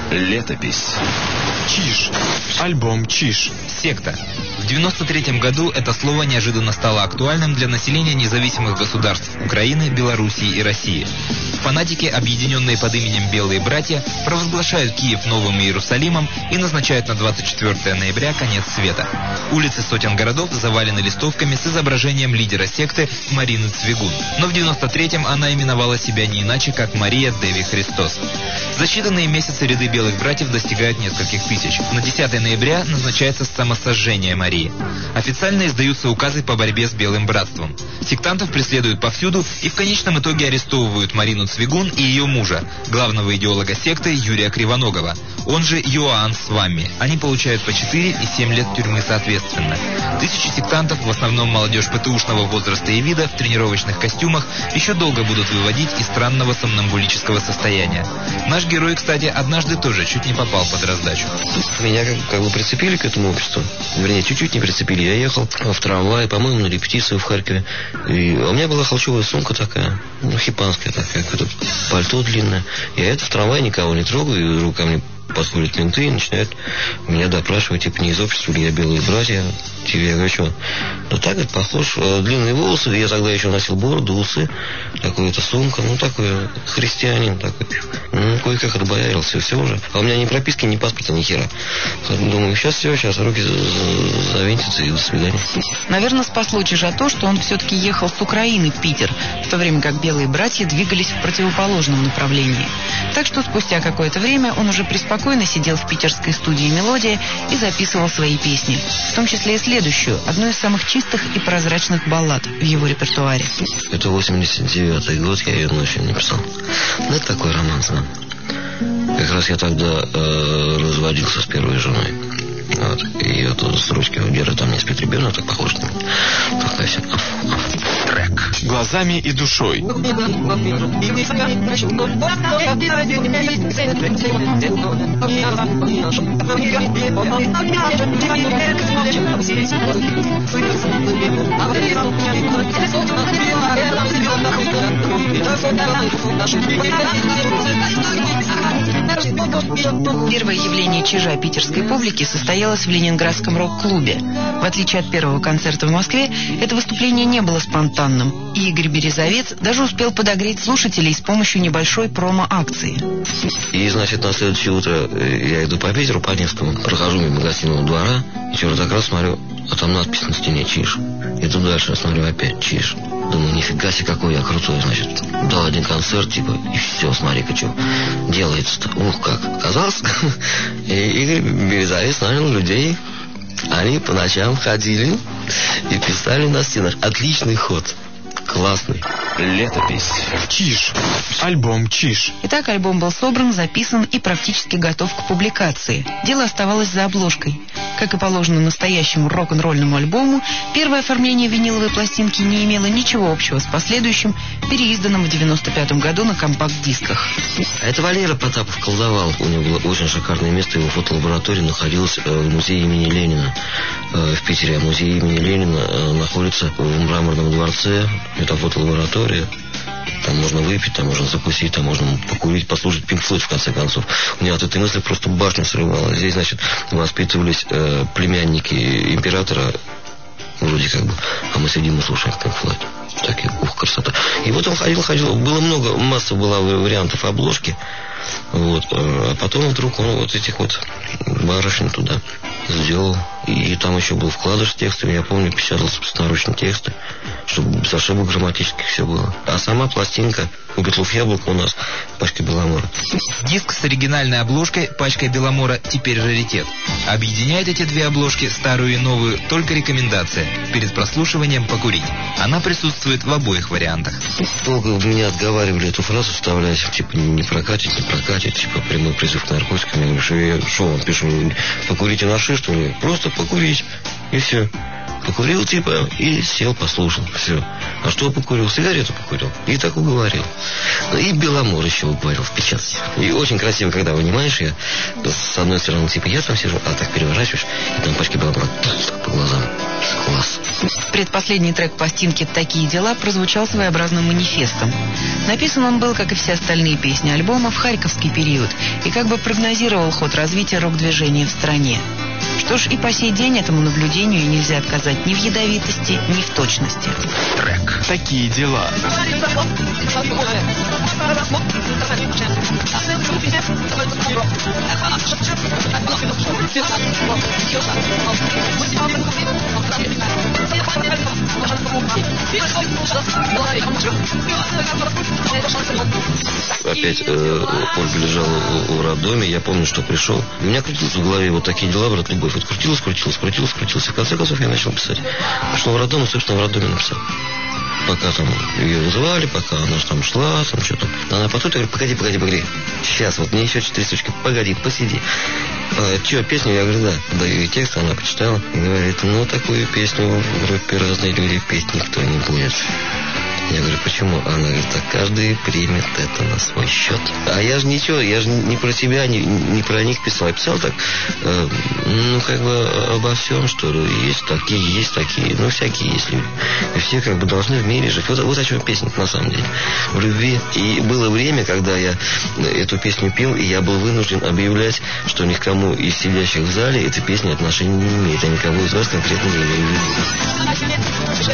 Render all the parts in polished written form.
Летопись. Чиж. Альбом «Чиж». Секта. В 1993 году это слово неожиданно стало актуальным для населения независимых государств Украины, Белоруссии и России. Фанатики, объединенные под именем «Белые братья», провозглашают Киев новым Иерусалимом и назначают на 24 ноября конец света. Улицы сотен городов завалены листовками с изображением лидера секты Марины Цвигун. Но в 1993-м она именовала себя не иначе, как Мария Деви Христос. За считанные месяцы ряды белых братьев достигают нескольких тысяч. На 10 ноября назначается самосожжение Марии. Официально издаются указы по борьбе с Белым братством. Сектантов преследуют повсюду и в конечном итоге арестовывают Марину Цвигун и ее мужа, главного идеолога секты Юрия Кривоногова, он же Иоанн Свамми. Они получают по 4 и 7 лет тюрьмы соответственно. Тысячи сектантов, в основном молодежь ПТУшного возраста и вида, в тренировочных костюмах, еще долго будут выводить из странного сомнамбулического состояния. Наш герой, кстати, однажды тоже чуть не попал под раздачу. Меня как бы прицепили к этому обществу. Вернее, чуть-чуть не прицепили. Я ехал в трамвае, по-моему, на репетицию в Харькове. И у меня была холщовая сумка такая, хипанская такая, какое-то пальто длинное. Я в трамвае никого не трогаю, и вдруг ко мне подходят менты и начинают меня допрашивать, типа, не из общества ли я белые братья. Я говорю, что? Ну так, это похож. Длинные волосы, я тогда еще носил бороду, усы, такую-то сумка, такой христианин такой. Кое-как отбоярился, все уже. А у меня ни прописки, ни паспорта, ни хера. Думаю, сейчас руки завинтятся и до свидания. Наверное, спасло Чижа то, что он все-таки ехал с Украины в Питер, в то время как белые братья двигались в противоположном направлении. Так что спустя какое-то время он уже преспокойно сидел в питерской студии «Мелодия» и записывал свои песни, в том числе и следующую, одну из самых чистых и прозрачных баллад в его репертуаре. Это 89-й год, я ее ночью написал. Это такой романс, да. Как раз я тогда разводился с первой женой. Вот. И вот строчки удерживают, там не спит ребенок, так похож на меня. Такая вся. Трек. Глазами и душой. Первое явление Чижа питерской публики состоялось в Ленинградском рок-клубе. В отличие от первого концерта в Москве, это выступление не было спонтанным, и Игорь Березовец даже успел подогреть слушателей с помощью небольшой промо-акции. И, значит, на следующее утро я иду по Питеру, по Невскому, прохожу мимо гостиного двора, и через так раз смотрю, а там надпись на стене «Чиж». Иду дальше, смотрю, опять «Чиж». Думаю, нифига себе, какой я крутой, значит. Дал один концерт, типа, и все, смотри-ка, что делается-то. Ух, как. Оказалось, и Игорь Березовец нанял людей. Они по ночам ходили и писали на стенах. Отличный ход. Классный. Летопись. Чиж. Альбом «Чиж». Итак, альбом был собран, записан и практически готов к публикации. Дело оставалось за обложкой. Как и положено настоящему рок-н-ролльному альбому, первое оформление виниловой пластинки не имело ничего общего с последующим, переизданным в 1995 году на компакт-дисках. Это Валера Потапов колдовал. У него было очень шикарное место, его фотолаборатория находилась в музее имени Ленина в Питере. А музей имени Ленина находится в Мраморном дворце. Это фотолаборатория. Там можно выпить, там можно закусить, там можно покурить, послушать Pink Floyd, в конце концов. У меня от этой мысли просто башню срывало. Здесь, значит, воспитывались племянники императора, вроде как бы, а мы сидим и слушаем Pink Floyd. Так, ух, красота. И вот он ходил, было много, масса была вариантов обложки. Вот. А потом вдруг он вот этих вот барышень туда сделал. И там еще был вкладыш с текстами. Я помню, печатал собственноручно тексты, чтобы без ошибок грамматических все было. А сама пластинка у Петлов Яблоко у нас пачка Беломора. Диск с оригинальной обложкой пачкой Беломора теперь раритет. Объединяет эти две обложки, старую и новую, только рекомендация. Перед прослушиванием покурить. Она присутствует в обоих вариантах. Долго меня отговаривали эту фразу вставлять, типа не прокатит, типа прямой призыв к наркотикам. Я говорю, что вам пишу, покурите на шиш, что ли? Просто покурить, и все. Покурил, типа, и сел, послушал, все. А что покурил? Сигарету покурил. И так уговорил. И Беломор еще уговорил в печати. И очень красиво, когда вынимаешь, я с одной стороны, типа, я там сижу, а так переворачиваешь, и там пачки Беломора по глазам. Класс. Предпоследний трек пластинки «Такие дела» прозвучал своеобразным манифестом. Написан он был, как и все остальные песни альбома, в харьковский период и как бы прогнозировал ход развития рок-движения в стране. Что ж, и по сей день этому наблюдению нельзя отказать ни в ядовитости, ни в точности. Трек. Такие дела. Опять Ольга лежала в роддоме, я помню, что пришел. У меня крутилось в голове вот такие дела, брат, любовь. Вот крутилось. И в конце концов я начал писать. Пришел в роддом и, собственно, в роддоме написал. Пока там ее вызывали, пока она там шла, там что-то. Она потом, я говорю, погоди. Сейчас, вот мне еще 4 строчки. Погоди, посиди. Че, песню? Я говорю, да. Даю ей текст, она почитала. И говорит, ну, такую песню в группе «Разные люди» петь никто не будет. Я говорю, почему? Она говорит, так каждый примет это на свой счет. А я же ничего, я же не про себя, не про них писал. Я писал так, ну, как бы обо всем, что ли. Есть такие, ну, всякие есть люди. И все как бы должны в мире жить. Вот о чем песня на самом деле. В любви. И было время, когда я эту песню пел, и я был вынужден объявлять, что ни к кому из сидящих в зале эта песня отношения не имеет. Я никого из вас конкретно не имею в виду.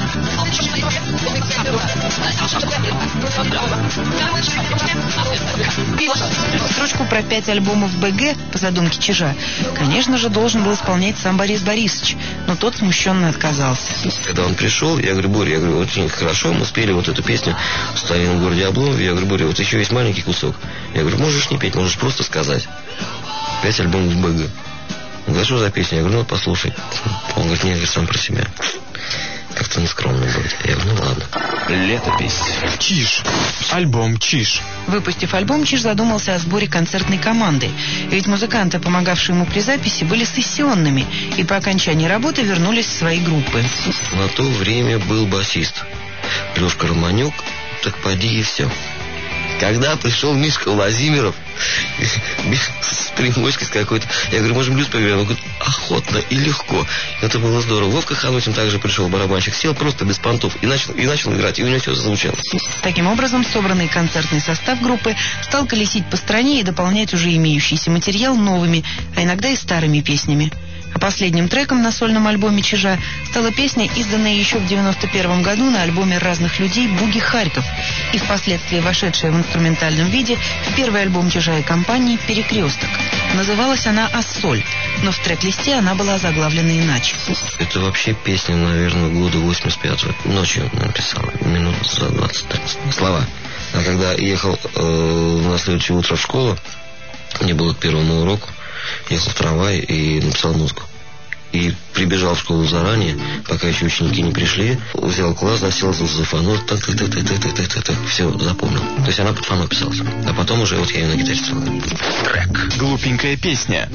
Строчку про 5 альбомов БГ по задумке Чижа, конечно же, должен был исполнять сам Борис Борисович, но тот смущенно отказался. Когда он пришел, я говорю, Боря, очень хорошо, мы спели вот эту песню в старинном городе Обломове. Я говорю, Боря, вот еще есть маленький кусок. Я говорю, можешь не петь, можешь просто сказать. 5 альбомов БГ. Он говорит, что за песня? Я говорю, ну послушай. Он говорит, нет, я сам про себя. Как-то нескромно будет. Я говорю, ну ладно. Летопись. Чиж. Альбом «Чиж». Выпустив альбом, Чиж задумался о сборе концертной команды. Ведь музыканты, помогавшие ему при записи, были сессионными и по окончании работы вернулись в свои группы. На то время был басист Лешка Романюк, так поди и все. Когда пришел Мишка Владимиров с примочкой с какой-то, я говорю, можем блюз поиграем? Он говорит, охотно и легко. Это было здорово. Вовка Ханутин также пришел, барабанщик, сел просто без понтов и начал играть, и у него все зазвучало. Таким образом, собранный концертный состав группы стал колесить по стране и дополнять уже имеющийся материал новыми, а иногда и старыми песнями. А последним треком на сольном альбоме Чижа стала песня, изданная еще в 1991 году на альбоме «Разных людей» «Буги Харьков» и впоследствии вошедшая в инструментальном виде в первый альбом Чижа и компании «Перекресток». Называлась она «Ассоль», но в трек-листе она была озаглавлена иначе. Это вообще песня, наверное, года 85-го. Ночью написал, минут за 20-30. Слова. А когда ехал на следующее утро в школу, мне было к первому уроку, ехал в трамвае и написал музыку. И прибежал в школу заранее, пока еще ученики не пришли. Взял класс, засел за фано, все запомнил. То есть она под фано писалась. А потом уже вот я ее на гитаре стал. Трек. Глупенькая песня.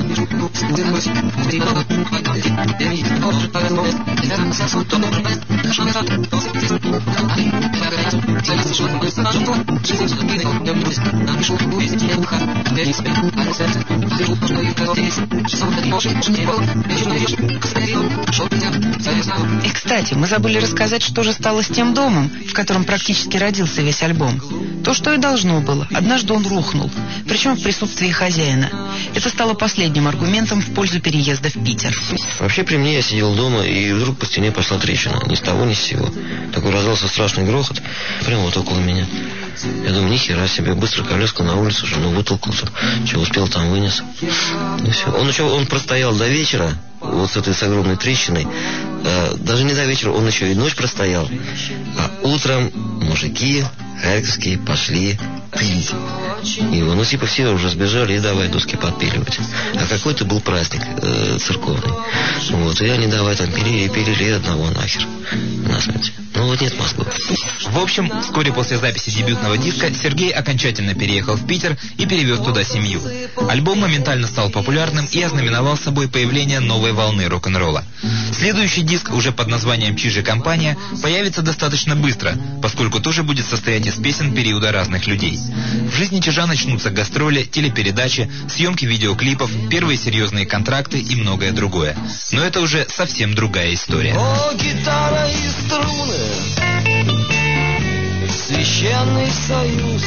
И, кстати, мы забыли рассказать, что же стало с тем домом, в котором практически родился весь альбом. То, что и должно было. Однажды он рухнул, причем в присутствии хозяина. Это стало последним аргументом в пользу переезда в Питер. Вообще при мне я сидел дома, и вдруг по стене пошла трещина. Ни с того, ни с сего. Такой раздался страшный грохот, прямо вот около меня. Я думаю, нихера себе, быстро коляска на улицу, жену вытолкался. Что успел, там вынес. И все. Он простоял до вечера, вот с этой с огромной трещиной. Даже не до вечера, он еще и ночь простоял. А утром мужики харьковские пошли пилить его. Ну, типа, все уже сбежали и давай доски подпиливать. А какой-то был праздник церковный. Вот, и они давай там пилили одного нахер. Насмерть. Ну, но вот нет Москвы. В общем, вскоре после записи дебютного диска Сергей окончательно переехал в Питер и перевез туда семью. Альбом моментально стал популярным и ознаменовал собой появление новой волны рок-н-ролла. Следующий диск, уже под названием «Чиж и компания», появится достаточно быстро, поскольку тоже будет состоять из песен периода разных людей. В жизни Чижа начнутся гастроли, телепередачи, съемки видеоклипов, первые серьезные контракты и многое другое. Но это уже совсем другая история. О, гитара и струны, священный союз,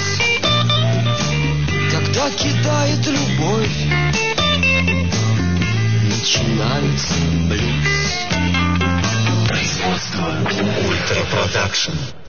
когда кидает любовь, начинается блюз. Производство Ультра Продакшн.